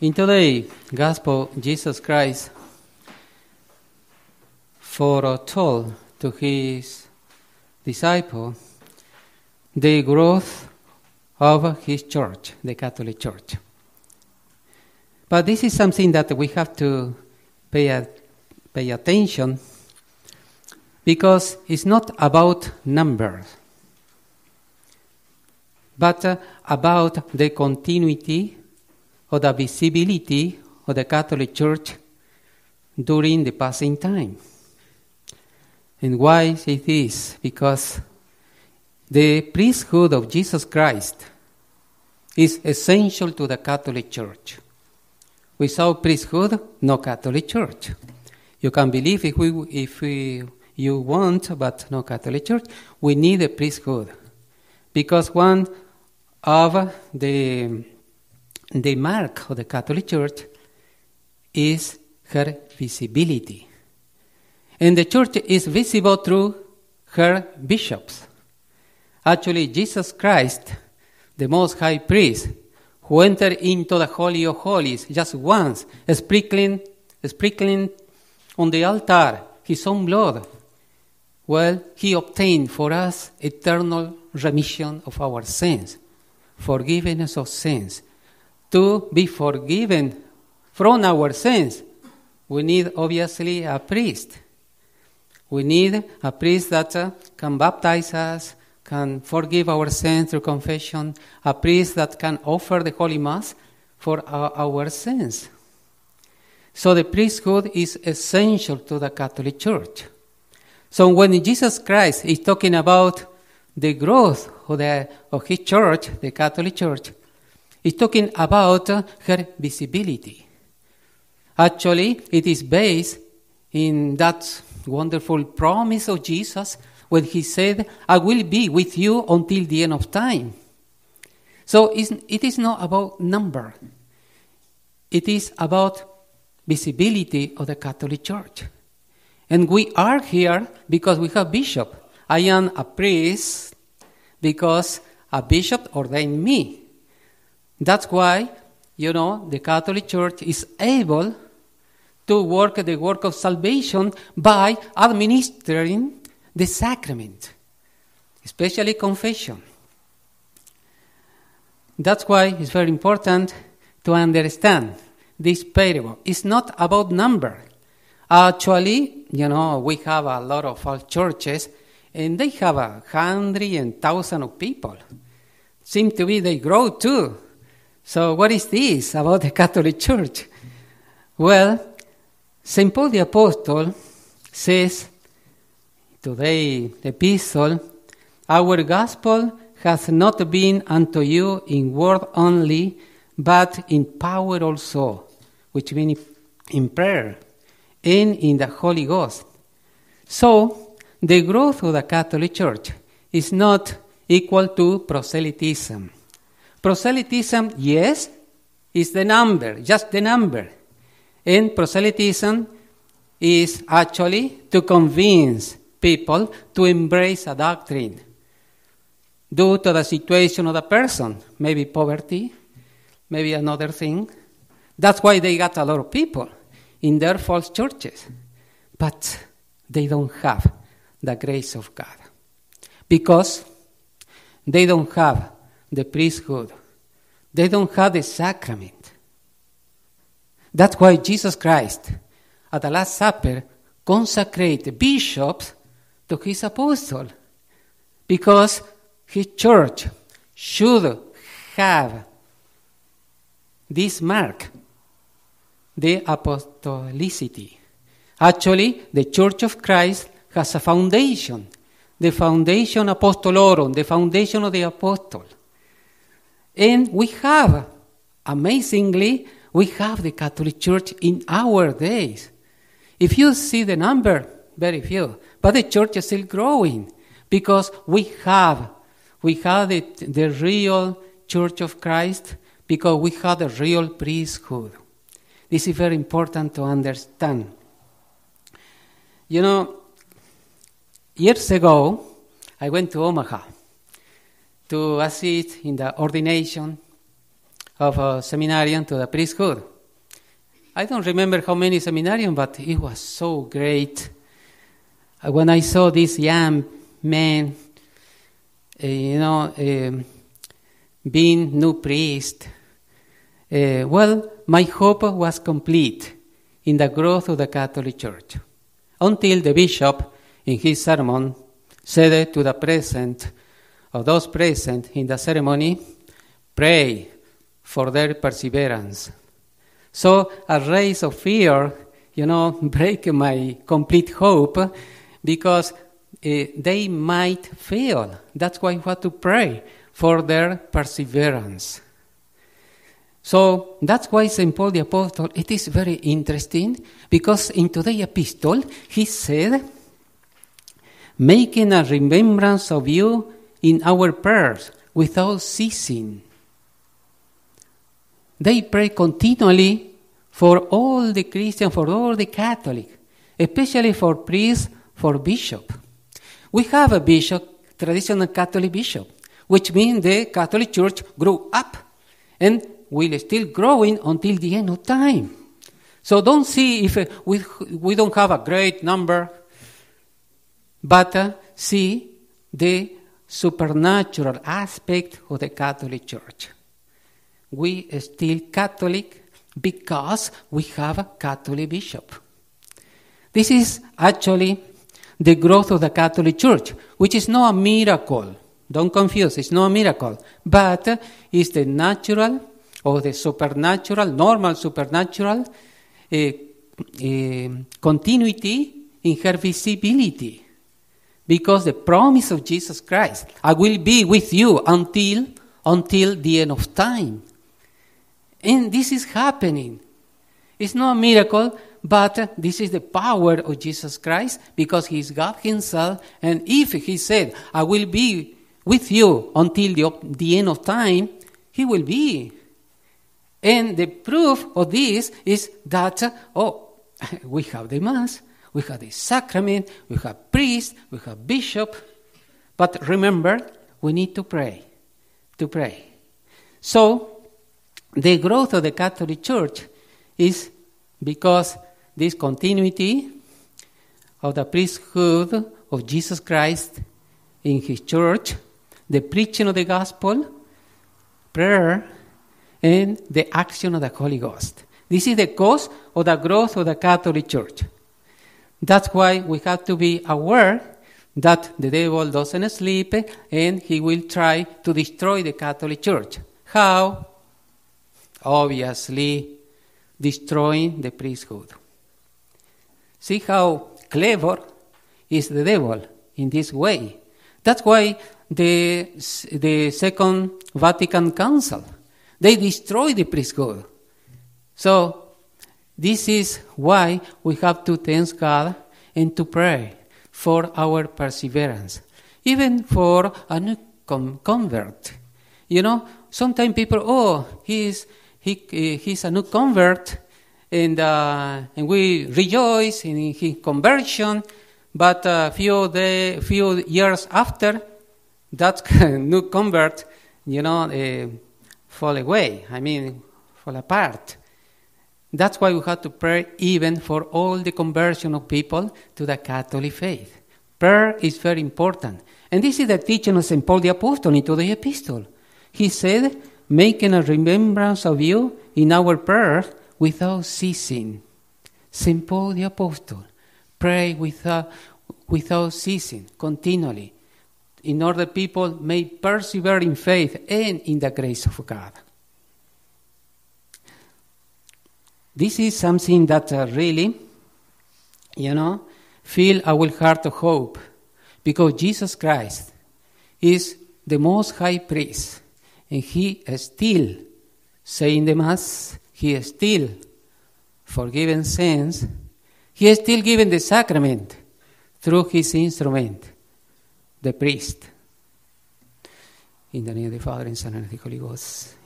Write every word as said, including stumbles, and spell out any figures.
In today's Gospel, Jesus Christ foretold to his disciple the growth of his church, the Catholic Church. But this is something that we have to pay, a, pay attention, because it's not about numbers, but uh, about the continuity or the visibility of the Catholic Church during the passing time. And why it is? Because the priesthood of Jesus Christ is essential to the Catholic Church. Without priesthood, no Catholic Church. You can believe if we, if we, you want, but no Catholic Church. We need a priesthood, because one of the the mark of the Catholic Church is her visibility. And the Church is visible through her bishops. Actually, Jesus Christ, the Most High Priest, who entered into the Holy of Holies just once, sprinkling, sprinkling on the altar his own blood, well, he obtained for us eternal remission of our sins, forgiveness of sins. To be forgiven from our sins, we need obviously a priest. We need a priest that uh, can baptize us, can forgive our sins through confession, a priest that can offer the Holy Mass for our, our sins. So the priesthood is essential to the Catholic Church. So when Jesus Christ is talking about the growth of, the, of his church, the Catholic Church, he's talking about uh, her visibility. Actually, it is based in that wonderful promise of Jesus when he said, I will be with you until the end of time. So it's, it is not about number. It is about visibility of the Catholic Church. And we are here because we have bishop. I am a priest because a bishop ordained me. That's why, you know, the Catholic Church is able to work the work of salvation by administering the sacrament, especially confession. That's why it's very important to understand this parable. It's not about number. Actually, you know, we have a lot of false churches, and they have a hundred and thousand of people. Seem to be they grow too. So what is this about the Catholic Church? Well, Saint Paul the Apostle says, today, the epistle, our gospel has not been unto you in word only, but in power also, which means in prayer and in the Holy Ghost. So, the growth of the Catholic Church is not equal to proselytism. Proselytism, yes, is the number, just the number. And proselytism is actually to convince people to embrace a doctrine due to the situation of the person, maybe poverty, maybe another thing. That's why they got a lot of people in their false churches. But they don't have the grace of God, because they don't have the priesthood. They don't have the sacrament. That's why Jesus Christ, at the Last Supper, consecrated bishops to his apostle, because his church should have this mark, the apostolicity. Actually, the Church of Christ has a foundation, the foundation apostolorum, the foundation of the apostle. And we have, amazingly, we have the Catholic Church in our days. If you see the number, very few, but the church is still growing, because we have, we have the, the real Church of Christ, because we have the real priesthood. This is very important to understand. You know, years ago, I went to Omaha to assist in the ordination of a seminarian to the priesthood. I don't remember how many seminarians, but it was so great. Uh, when I saw this young man, uh, you know, um, being new priest, uh, well, my hope was complete in the growth of the Catholic Church. Until the bishop, in his sermon, said to the present, or those present in the ceremony, pray for their perseverance. So a race of fear, you know, break my complete hope, because uh, they might fail. That's why we have to pray for their perseverance. So that's why Saint Paul the Apostle, it is very interesting, because in today's epistle, he said, making a remembrance of you in our prayers without ceasing. They pray continually for all the Christians, for all the Catholics, especially for priests, for bishop. We have a bishop, traditional Catholic bishop, which means the Catholic Church grew up and will still growing until the end of time. So don't see if uh, we, we don't have a great number, but uh, see the supernatural aspect of the Catholic Church. We are still Catholic because we have a Catholic bishop. This is actually the growth of the Catholic Church, which is not a miracle. Don't confuse, it's not a miracle, but uh, it's the natural or the supernatural, normal supernatural uh, uh, continuity in her visibility. Because the promise of Jesus Christ, I will be with you until, until the end of time. And this is happening. It's not a miracle, but uh, this is the power of Jesus Christ, because he is God himself. And if he said, I will be with you until the, the end of time, he will be. And the proof of this is that, uh, oh, we have the Mass, we have the sacrament, we have priest, we have bishop. But remember, we need to pray, to pray. So, the growth of the Catholic Church is because this continuity of the priesthood of Jesus Christ in his church, the preaching of the gospel, prayer, and the action of the Holy Ghost. This is the cause of the growth of the Catholic Church. That's why we have to be aware that the devil doesn't sleep and he will try to destroy the Catholic Church. How? Obviously, destroying the priesthood. See how clever is the devil in this way. That's why the, the Second Vatican Council, they destroyed the priesthood. So, this is why we have to thank God and to pray for our perseverance, even for a new com- convert. You know, sometimes people, oh, he's he uh, he's a new convert, and uh, and we rejoice in his conversion, but a few day, few years after, that new convert, you know, uh, fall away. I mean, fall apart. That's why we have to pray even for all the conversion of people to the Catholic faith. Prayer is very important. And this is the teaching of Saint Paul the Apostle into the epistle. He said, making a remembrance of you in our prayers without ceasing. Saint Paul the Apostle, pray without, without ceasing, continually, in order people may persevere in faith and in the grace of God. This is something that uh, really, you know, fill our heart of hope, because Jesus Christ is the most high priest, and he is still saying the Mass, he is still forgiving sins, he is still giving the sacrament through his instrument, the priest. In the name of the Father, and Son, and the Holy Ghost.